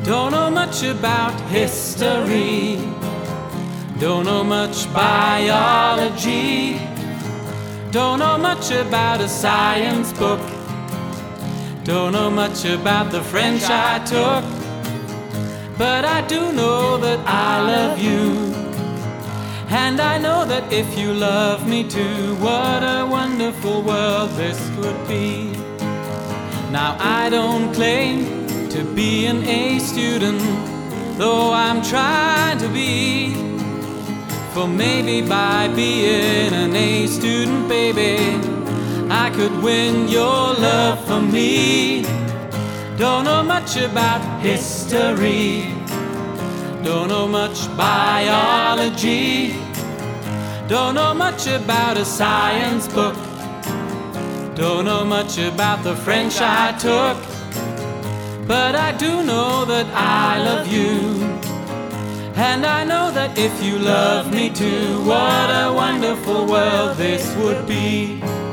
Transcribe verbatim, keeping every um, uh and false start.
Don't know much about history, don't know much biology, don't know much about a science book, don't know much about the French I took, but I do know that I love you. And I know that if you love me too, what a wonderful world this would be. Now I don't claim to be an A student, though I'm trying to be. For maybe by being an A student, baby, I could win your love for me. Don't know much about history, don't know much biology, don't know much about a science book, don't know much about the French I took, but I do know that I love you. And I know that if you love me too, what a wonderful world this would be.